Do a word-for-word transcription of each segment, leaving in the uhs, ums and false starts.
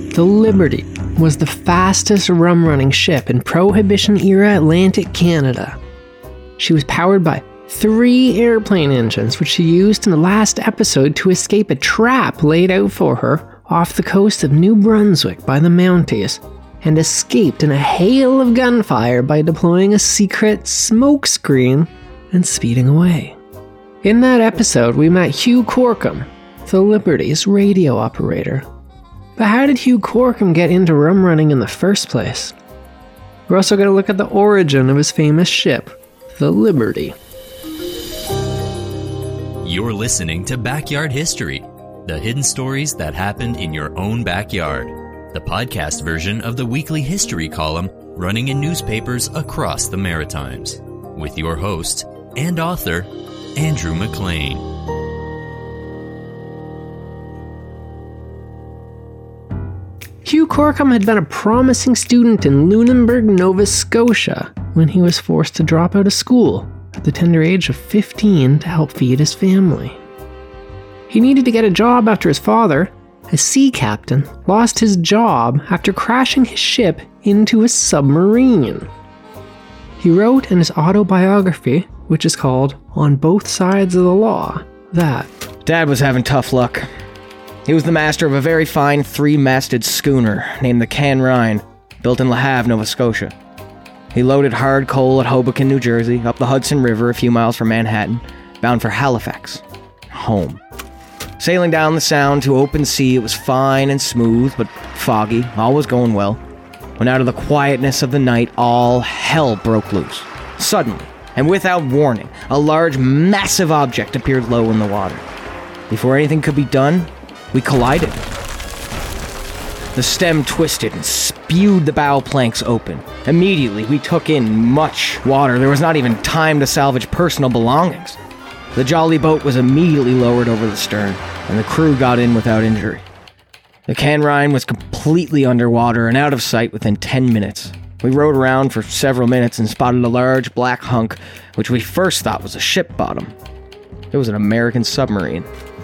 The Liberty was the fastest rum-running ship in Prohibition-era Atlantic Canada. She was powered by three airplane engines, which she used in the last episode to escape a trap laid out for her off the coast of New Brunswick by the Mounties, and escaped in a hail of gunfire by deploying a secret smoke screen and speeding away. In that episode, we met Hugh Corkum, the Liberty's radio operator. But how did Hugh Corkum get into rum running in the first place? We're also going to look at the origin of his famous ship, the Liberty. You're listening to Backyard History, the hidden stories that happened in your own backyard. The podcast version of the weekly history column running in newspapers across the Maritimes. With your host and author, Andrew McLean. Hugh Corkum had been a promising student in Lunenburg, Nova Scotia, when he was forced to drop out of school at the tender age of fifteen to help feed his family. He needed to get a job after his father, a sea captain, lost his job after crashing his ship into a submarine. He wrote in his autobiography, which is called On Both Sides of the Law, that Dad was having tough luck. He was the master of a very fine three-masted schooner named the Can Rhine, built in Le Havre, Nova Scotia. He loaded hard coal at Hoboken, New Jersey, up the Hudson River a few miles from Manhattan, bound for Halifax, home. Sailing down the Sound to open sea, it was fine and smooth, but foggy, all was going well, when out of the quietness of the night, all hell broke loose. Suddenly, and without warning, a large, massive object appeared low in the water. Before anything could be done, we collided. The stem twisted and spewed the bow planks open. Immediately, we took in much water. There was not even time to salvage personal belongings. The jolly boat was immediately lowered over the stern, and the crew got in without injury. The Can Rhine was completely underwater and out of sight within ten minutes. We rowed around for several minutes and spotted a large black hunk, which we first thought was a ship bottom. It was an American submarine.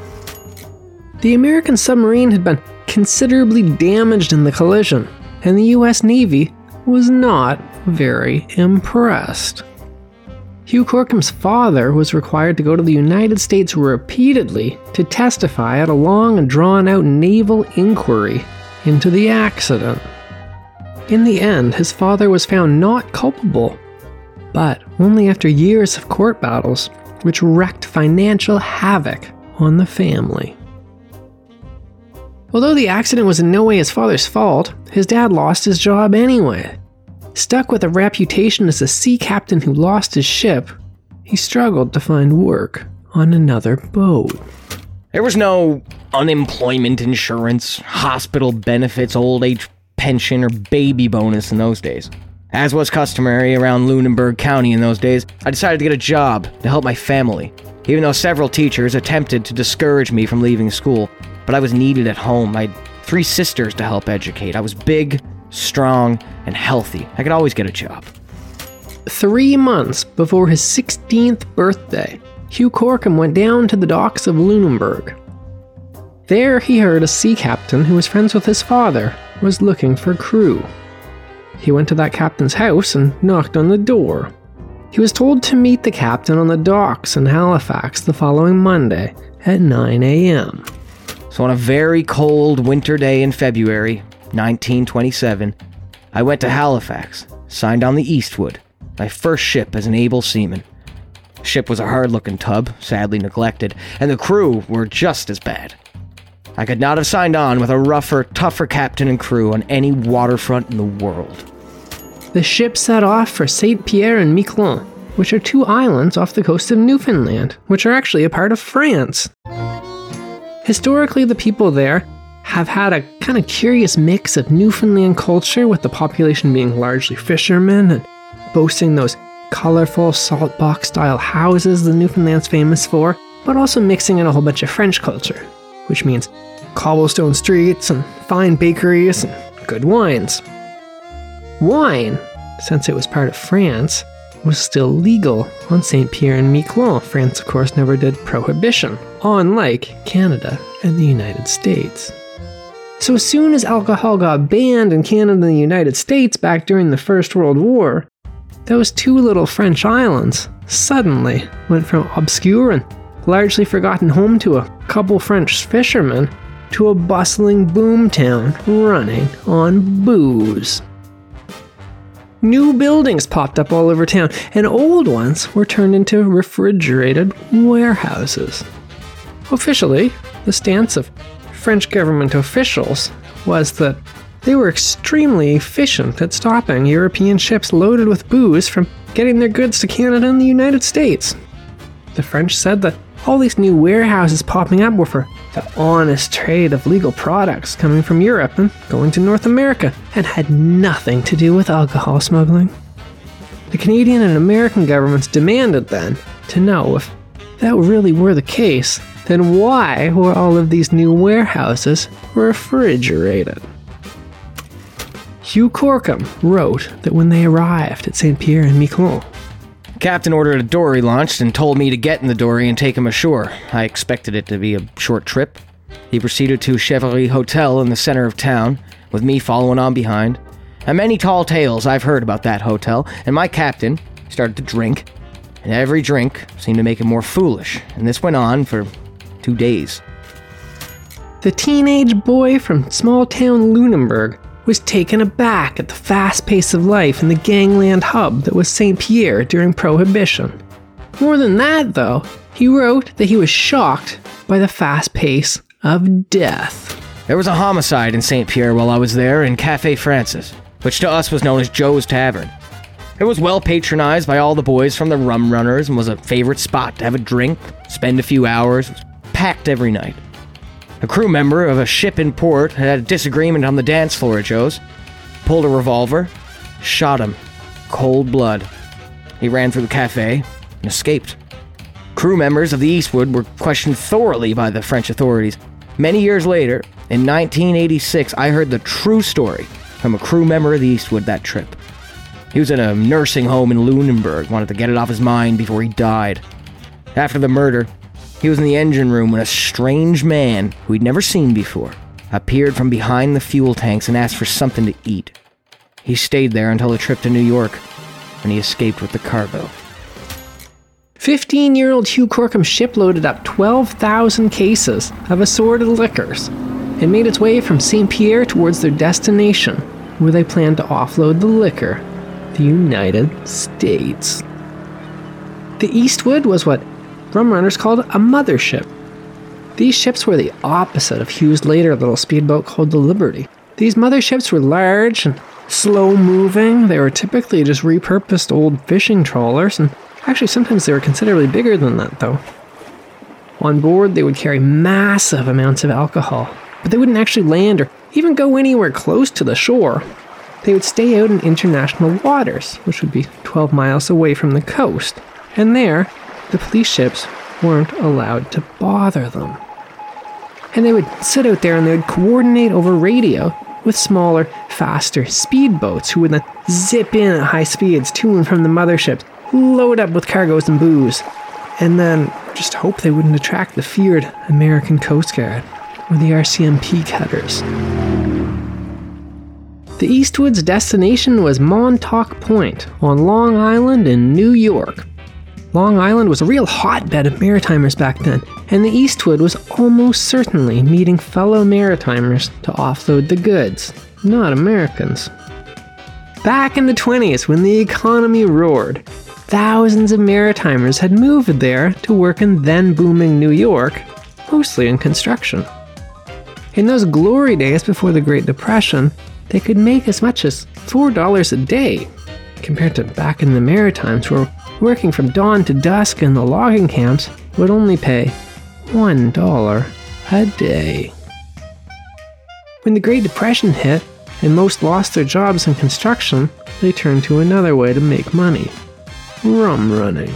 the American submarine had been considerably damaged in the collision, and the U S Navy was not very impressed. Hugh Corkum's father was required to go to the United States repeatedly to testify at a long and drawn-out naval inquiry into the accident. In the end, his father was found not culpable, but only after years of court battles, which wreaked financial havoc on the family. Although the accident was in no way his father's fault, his dad lost his job anyway. Stuck with a reputation as a sea captain who lost his ship, he struggled to find work on another boat. There was no unemployment insurance, hospital benefits, old age pension, or baby bonus in those days. As was customary around Lunenburg County in those days, I decided to get a job to help my family, even though several teachers attempted to discourage me from leaving school. But I was needed at home. I had three sisters to help educate. I was big, strong, and healthy. I could always get a job. Three months before his sixteenth birthday, Hugh Corkum went down to the docks of Lunenburg. There he heard a sea captain who was friends with his father was looking for crew. He went to that captain's house and knocked on the door. He was told to meet the captain on the docks in Halifax the following Monday at nine a.m. So on a very cold winter day in February nineteen twenty-seven, I went to Halifax, signed on the Eastwood, my first ship as an able seaman. The ship was a hard-looking tub, sadly neglected, and the crew were just as bad. I could not have signed on with a rougher, tougher captain and crew on any waterfront in the world. The ship set off for Saint Pierre and Miquelon, which are two islands off the coast of Newfoundland, which are actually a part of France. Historically, the people there have had a kind of curious mix of Newfoundland culture, with the population being largely fishermen and boasting those colorful salt box style houses the Newfoundland's famous for, but also mixing in a whole bunch of French culture, which means cobblestone streets and fine bakeries and good wines. Wine, since it was part of France, was still legal on Saint Pierre and Miquelon. France, of course, never did prohibition, unlike Canada and the United States. So as soon as alcohol got banned in Canada and the United States back during the First World War, those two little French islands suddenly went from obscure and largely forgotten home to a couple French fishermen to a bustling boomtown running on booze. New buildings popped up all over town, and old ones were turned into refrigerated warehouses. Officially, the stance of French government officials was that they were extremely efficient at stopping European ships loaded with booze from getting their goods to Canada and the United States. The French said that all these new warehouses popping up were for the honest trade of legal products coming from Europe and going to North America, and had nothing to do with alcohol smuggling. The Canadian and American governments demanded then to know if that really were the case, then why were all of these new warehouses refrigerated? Hugh Corkum wrote that when they arrived at Saint Pierre and Miquelon, Captain ordered a dory launched and told me to get in the dory and take him ashore. I expected it to be a short trip. He proceeded to Chevalier Hotel in the center of town, with me following on behind. And many tall tales I've heard about that hotel, and my captain started to drink, and every drink seemed to make him more foolish, and this went on for two days. The teenage boy from small-town Lunenburg was taken aback at the fast pace of life in the gangland hub that was Saint Pierre during Prohibition. More than that, though, he wrote that he was shocked by the fast pace of death. There was a homicide in Saint Pierre while I was there in Café Francis, which to us was known as Joe's Tavern. It was well patronized by all the boys from the Rum Runners and was a favorite spot to have a drink, spend a few hours. It was packed every night. A crew member of a ship in port had a disagreement on the dance floor at Joe's, pulled a revolver, shot him, cold blood. He ran through the cafe and escaped. Crew members of the Eastwood were questioned thoroughly by the French authorities. Many years later, in nineteen eighty-six, I heard the true story from a crew member of the Eastwood that trip. He was in a nursing home in Lunenburg, wanted to get it off his mind before he died. After the murder, he was in the engine room when a strange man, who he'd never seen before, appeared from behind the fuel tanks and asked for something to eat. He stayed there until the trip to New York, and he escaped with the cargo. fifteen-year-old Hugh Corkum's ship loaded up twelve thousand cases of assorted liquors and made its way from Saint Pierre towards their destination, where they planned to offload the liquor, the United States. The Eastwood was what Rum Runners called a mothership. These ships were the opposite of Hugh's later little speedboat called the Liberty. These motherships were large and slow-moving. They were typically just repurposed old fishing trawlers, and actually sometimes they were considerably bigger than that, though. On board, they would carry massive amounts of alcohol, but they wouldn't actually land or even go anywhere close to the shore. They would stay out in international waters, which would be twelve miles away from the coast, and there, the police ships weren't allowed to bother them. And they would sit out there and they would coordinate over radio with smaller, faster speedboats who would then zip in at high speeds to and from the motherships, load up with cargoes and booze, and then just hope they wouldn't attract the feared American Coast Guard or the R C M P cutters. The Eastwood's destination was Montauk Point on Long Island in New York. Long Island was a real hotbed of maritimers back then, and the Eastwood was almost certainly meeting fellow maritimers to offload the goods, not Americans. Back in the twenties, when the economy roared, thousands of maritimers had moved there to work in then-booming New York, mostly in construction. In those glory days before the Great Depression, they could make as much as four dollars a day, compared to back in the Maritimes where working from dawn to dusk in the logging camps would only pay one dollar a day. When the Great Depression hit and most lost their jobs in construction, they turned to another way to make money: rum running.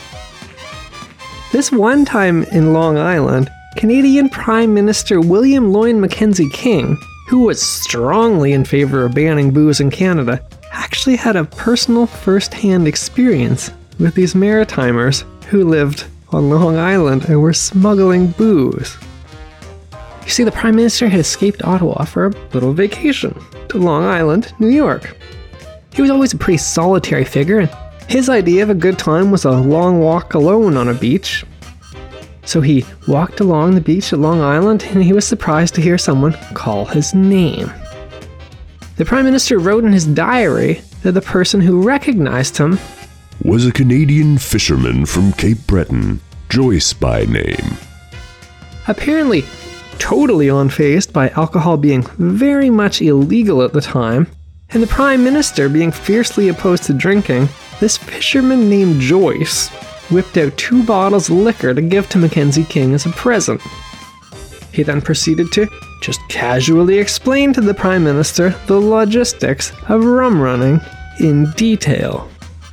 This one time in Long Island, Canadian Prime Minister William Lloyd Mackenzie King, who was strongly in favor of banning booze in Canada, actually had a personal first-hand experience with these maritimers who lived on Long Island and were smuggling booze. You see, the Prime Minister had escaped Ottawa for a little vacation to Long Island, New York. He was always a pretty solitary figure, and his idea of a good time was a long walk alone on a beach. So he walked along the beach at Long Island, and he was surprised to hear someone call his name. The Prime Minister wrote in his diary that the person who recognized him was a Canadian fisherman from Cape Breton, Joyce by name. Apparently totally unfazed by alcohol being very much illegal at the time, and the Prime Minister being fiercely opposed to drinking, this fisherman named Joyce whipped out two bottles of liquor to give to Mackenzie King as a present. He then proceeded to just casually explain to the Prime Minister the logistics of rum running in detail.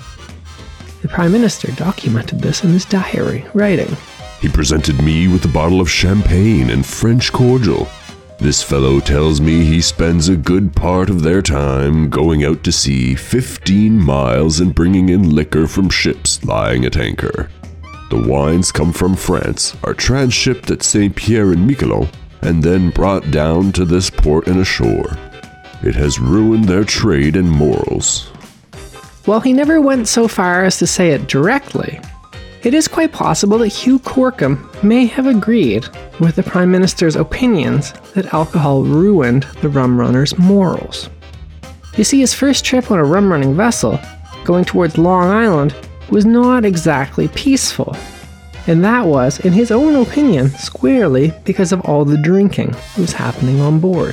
The Prime Minister documented this in his diary, writing, "He presented me with a bottle of champagne and French cordial. This fellow tells me he spends a good part of their time going out to sea fifteen miles and bringing in liquor from ships lying at anchor. The wines come from France, are transshipped at Saint Pierre and Miquelon, and then brought down to this port and ashore. It has ruined their trade and morals." While he never went so far as to say it directly, it is quite possible that Hugh Corkum may have agreed with the Prime Minister's opinions that alcohol ruined the rum runner's morals. You see, his first trip on a rum running vessel, going towards Long Island, was not exactly peaceful. And that was, in his own opinion, squarely because of all the drinking that was happening on board.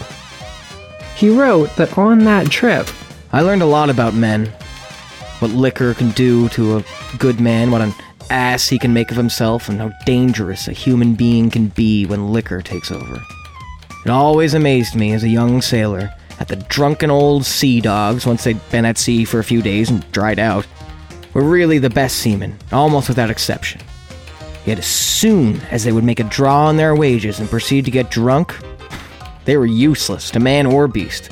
He wrote that on that trip, I learned a lot about men. What liquor can do to a good man, what an ass he can make of himself, and how dangerous a human being can be when liquor takes over. It always amazed me as a young sailor that the drunken old sea dogs, once they'd been at sea for a few days and dried out, were really the best seamen, almost without exception. Yet as soon as they would make a draw on their wages and proceed to get drunk, they were useless to man or beast.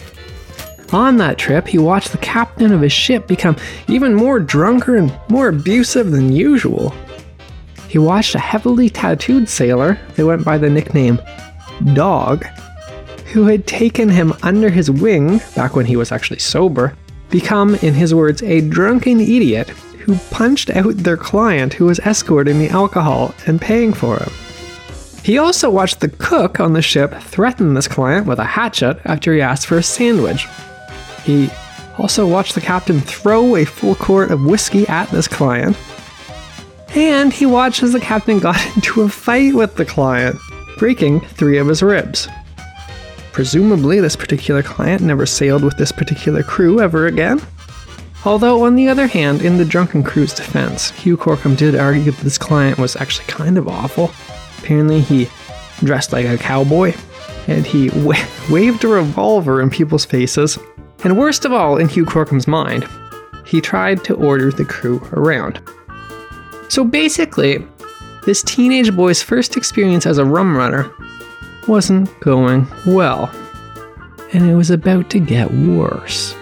On that trip, he watched the captain of his ship become even more drunker and more abusive than usual. He watched a heavily tattooed sailor that went by the nickname Dog, who had taken him under his wing back when he was actually sober, become, in his words, a drunken idiot who punched out their client who was escorting the alcohol and paying for him. He also watched the cook on the ship threaten this client with a hatchet after he asked for a sandwich. He also watched the captain throw a full quart of whiskey at this client. And he watched as the captain got into a fight with the client, breaking three of his ribs. Presumably, this particular client never sailed with this particular crew ever again. Although, on the other hand, in the drunken crew's defense, Hugh Corkum did argue that this client was actually kind of awful. Apparently, he dressed like a cowboy, and he wa- waved a revolver in people's faces. And worst of all, in Hugh Corkum's mind, he tried to order the crew around. So basically, this teenage boy's first experience as a rum runner wasn't going well, and it was about to get worse.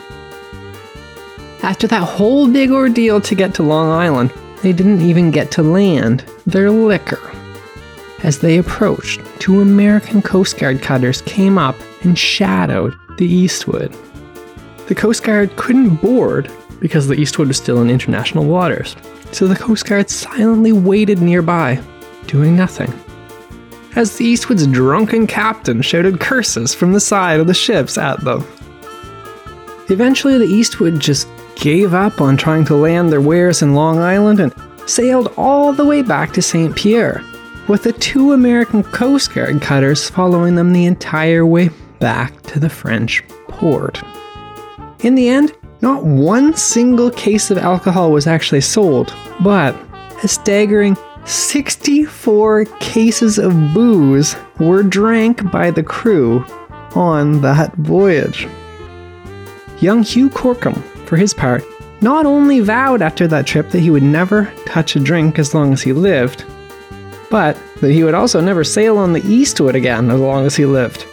After that whole big ordeal to get to Long Island, they didn't even get to land their liquor. As they approached, two American Coast Guard cutters came up and shadowed the Eastwood. The Coast Guard couldn't board because the Eastwood was still in international waters, so the Coast Guard silently waited nearby, doing nothing, as the Eastwood's drunken captain shouted curses from the side of the ships at them. Eventually, the Eastwood just gave up on trying to land their wares in Long Island and sailed all the way back to Saint Pierre, with the two American Coast Guard cutters following them the entire way back to the French port. In the end, not one single case of alcohol was actually sold, but a staggering sixty-four cases of booze were drank by the crew on that voyage. Young Hugh Corkum, for his part, not only vowed after that trip that he would never touch a drink as long as he lived, but that he would also never sail on the Eastwood again as long as he lived.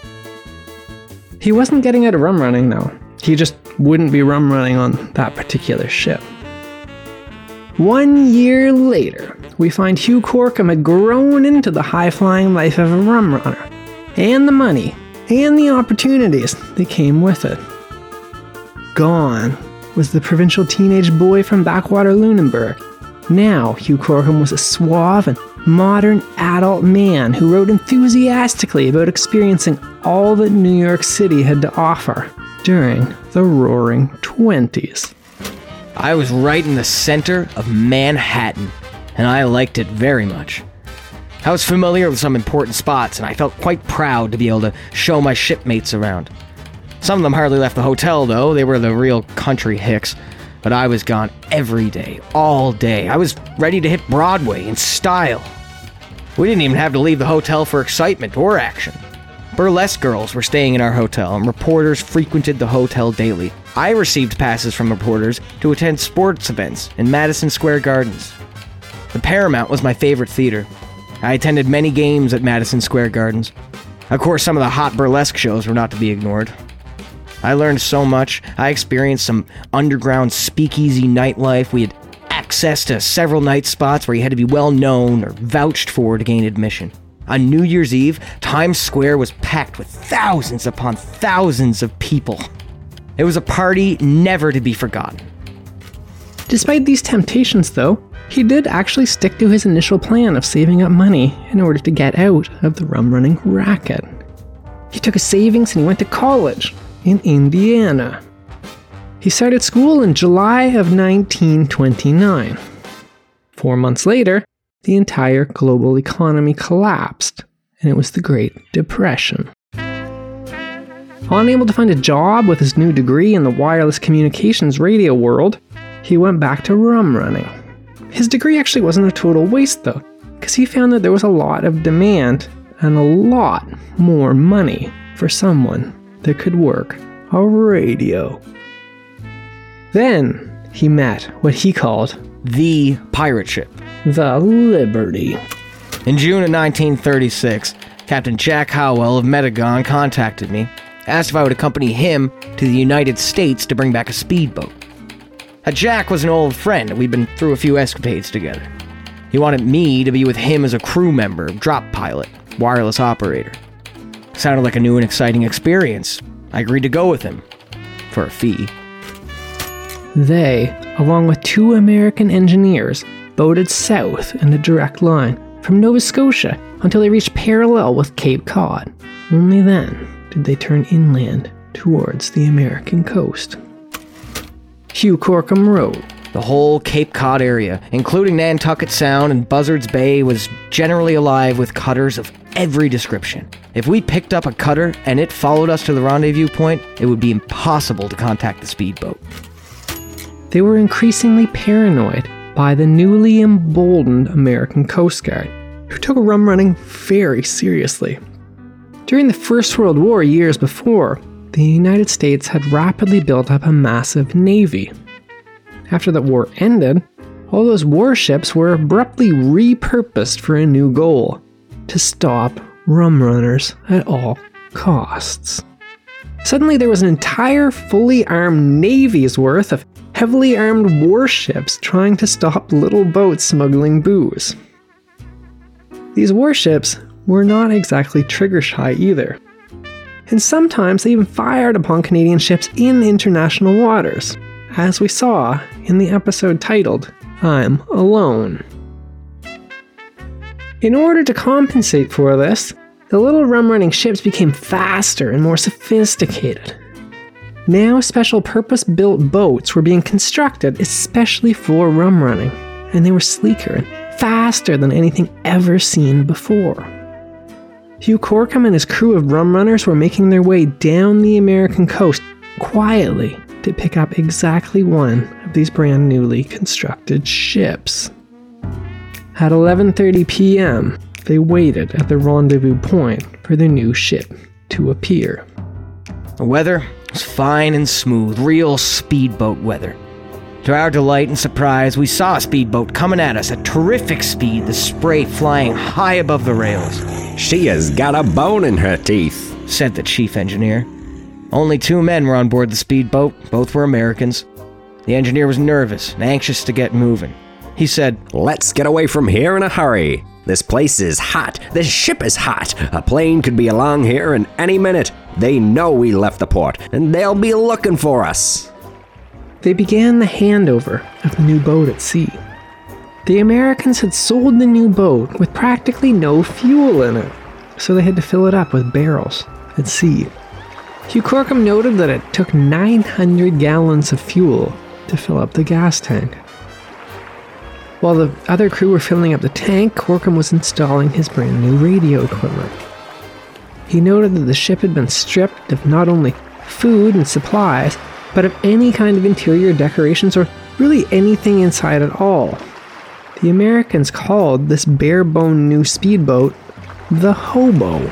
He wasn't getting out of rum running, though. He just wouldn't be rum running on that particular ship. One year later, we find Hugh Corkum had grown into the high-flying life of a rum runner, and the money, and the opportunities that came with it. Gone was the provincial teenage boy from backwater Lunenburg. Now, Hugh Corkum was a suave and modern adult man who wrote enthusiastically about experiencing all that New York City had to offer during the Roaring Twenties. I was right in the center of Manhattan, and I liked it very much. I was familiar with some important spots, and I felt quite proud to be able to show my shipmates around. Some of them hardly left the hotel, though. They were the real country hicks. But I was gone every day, all day. I was ready to hit Broadway in style. We didn't even have to leave the hotel for excitement or action. Burlesque girls were staying in our hotel, and reporters frequented the hotel daily. I received passes from reporters to attend sports events in Madison Square Gardens. The Paramount was my favorite theater. I attended many games at Madison Square Gardens. Of course, some of the hot burlesque shows were not to be ignored. I learned so much. I experienced some underground speakeasy nightlife. We had access to several night spots where you had to be well known or vouched for to gain admission. On New Year's Eve, Times Square was packed with thousands upon thousands of people. It was a party never to be forgotten. Despite these temptations, though, he did actually stick to his initial plan of saving up money in order to get out of the rum running racket. He took his savings and he went to college in Indiana. He started school in July of nineteen twenty-nine. Four months later, the entire global economy collapsed, and it was the Great Depression. Unable to find a job with his new degree in the wireless communications radio world, he went back to rum running. His degree actually wasn't a total waste, though, because he found that there was a lot of demand and a lot more money for someone that could work a radio. Then he met what he called The pirate ship. the Liberty. In June of nineteen thirty-six, Captain Jack Howell of Medegon contacted me, asked if I would accompany him to the United States to bring back a speedboat. Uh, Jack was an old friend, and we'd been through a few escapades together. He wanted me to be with him as a crew member, drop pilot, wireless operator. Sounded like a new and exciting experience. I agreed to go with him, for a fee. They, along with two American engineers, boated south in a direct line from Nova Scotia until they reached parallel with Cape Cod. Only then did they turn inland towards the American coast. Hugh Corkum wrote, The whole Cape Cod area, including Nantucket Sound and Buzzards Bay, was generally alive with cutters of every description. If we picked up a cutter and it followed us to the rendezvous point, it would be impossible to contact the speedboat. They were increasingly paranoid by the newly emboldened American Coast Guard, who took rum running very seriously. During the First World War years before, the United States had rapidly built up a massive navy. After the war ended, all those warships were abruptly repurposed for a new goal: to stop rum runners at all costs. Suddenly there was an entire fully armed navy's worth of heavily armed warships trying to stop little boats smuggling booze. These warships were not exactly trigger-shy either, and sometimes they even fired upon Canadian ships in international waters, as we saw in the episode titled, I'm Alone. In order to compensate for this, the little rum-running ships became faster and more sophisticated. Now special purpose-built boats were being constructed especially for rum running, and they were sleeker and faster than anything ever seen before. Hugh Corkum and his crew of rum runners were making their way down the American coast quietly to pick up exactly one of these brand newly constructed ships. At eleven thirty p.m., they waited at the rendezvous point for the new ship to appear. The weather was fine and smooth, real speedboat weather. To our delight and surprise, we saw a speedboat coming at us at terrific speed, the spray flying high above the rails. She has got a bone in her teeth, said the chief engineer. Only two men were on board the speedboat, both were Americans. The engineer was nervous and anxious to get moving. He said, Let's get away from here in a hurry. This place is hot. This ship is hot. A plane could be along here in any minute. They know we left the port, and they'll be looking for us. They began the handover of the new boat at sea. The Americans had sold the new boat with practically no fuel in it, so they had to fill it up with barrels at sea. Hugh Corkum noted that it took nine hundred gallons of fuel to fill up the gas tank. While the other crew were filling up the tank, Corkum was installing his brand new radio equipment. He noted that the ship had been stripped of not only food and supplies, but of any kind of interior decorations or really anything inside at all. The Americans called this bare-bone new speedboat the Hobo.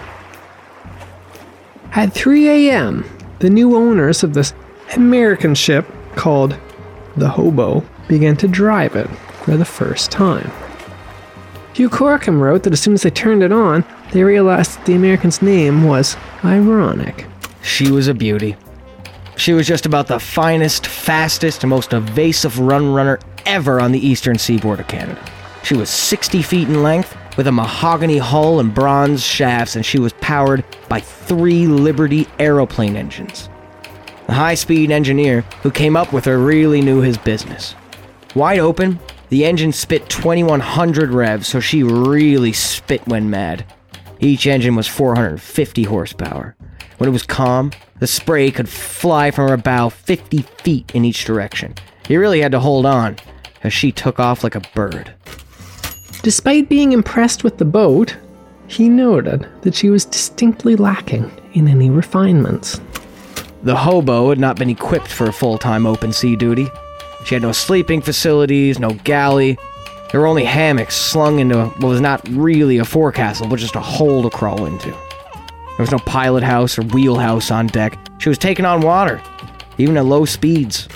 At three a.m., the new owners of this American ship called the Hobo began to drive it for the first time. Hugh Corkum wrote that as soon as they turned it on, they realized that the American's name was ironic. She was a beauty. She was just about the finest, fastest, and most evasive run runner ever on the eastern seaboard of Canada. She was sixty feet in length, with a mahogany hull and bronze shafts, and she was powered by three Liberty aeroplane engines. The high-speed engineer who came up with her really knew his business. Wide open, the engine spit twenty-one hundred revs, so she really spit when mad. Each engine was four hundred fifty horsepower. When it was calm, the spray could fly from her bow fifty feet in each direction. You really had to hold on, as she took off like a bird. Despite being impressed with the boat, he noted that she was distinctly lacking in any refinements. The Hobo had not been equipped for full-time open sea duty. She had no sleeping facilities, no galley. There were only hammocks slung into what was not really a forecastle, but just a hole to crawl into. There was no pilot house or wheelhouse on deck. She was taking on water, even at low speeds.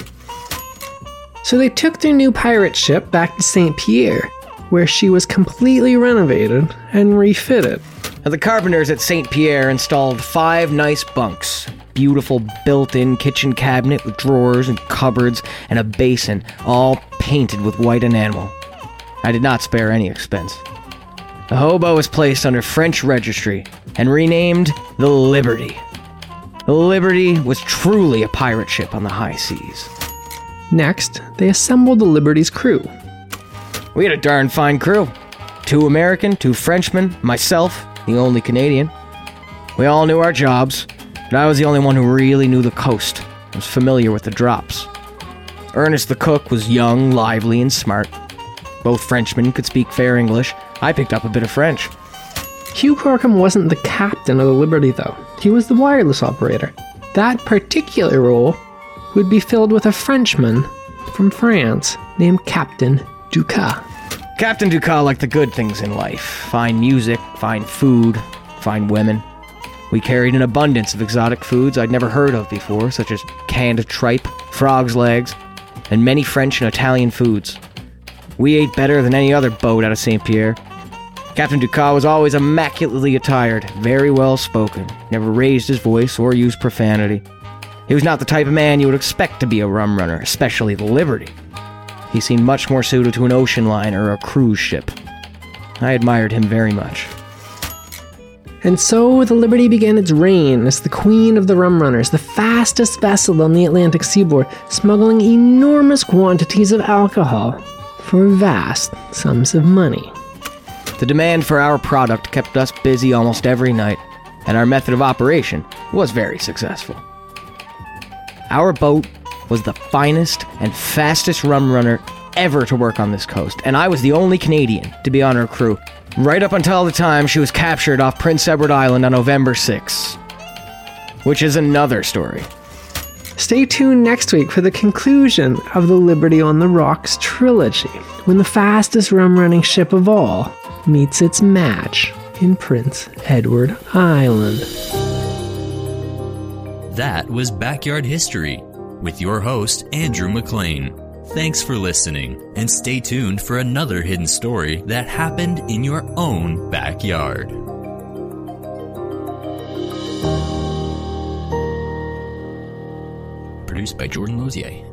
So they took their new pirate ship back to Saint Pierre, where she was completely renovated and refitted. Now, the carpenters at Saint Pierre installed five nice bunks. Beautiful built-in kitchen cabinet with drawers and cupboards and a basin, all painted with white enamel. I did not spare any expense. The Hobo was placed under French registry and renamed the Liberty. The Liberty was truly a pirate ship on the high seas. Next, they assembled the Liberty's crew. We had a darn fine crew. Two American, two Frenchmen, myself, the only Canadian. We all knew our jobs, but I was the only one who really knew the coast, was familiar with the drops. Ernest the cook was young, lively, and smart. Both Frenchmen could speak fair English. I picked up a bit of French. Hugh Corkum wasn't the captain of the Liberty, though. He was the wireless operator. That particular role would be filled with a Frenchman from France named Captain Ducas. Captain Ducas liked the good things in life. Fine music, fine food, fine women. We carried an abundance of exotic foods I'd never heard of before, such as canned tripe, frog's legs, and many French and Italian foods. We ate better than any other boat out of Saint Pierre. Captain Ducas was always immaculately attired, very well spoken, never raised his voice or used profanity. He was not the type of man you would expect to be a rum runner, especially the Liberty. He seemed much more suited to an ocean liner or a cruise ship. I admired him very much. And so the Liberty began its reign as the queen of the rum runners, the fastest vessel on the Atlantic seaboard, smuggling enormous quantities of alcohol for vast sums of money. The demand for our product kept us busy almost every night, and our method of operation was very successful. Our boat was the finest and fastest rum runner ever to work on this coast, and I was the only Canadian to be on her crew, right up until the time she was captured off Prince Edward Island on November sixth. Which is another story. Stay tuned next week for the conclusion of the Liberty on the Rocks trilogy, when the fastest rum-running ship of all meets its match in Prince Edward Island. That was Backyard History with your host, Andrew McLean. Thanks for listening, and stay tuned for another hidden story that happened in your own backyard. Produced by Jordan Lozier.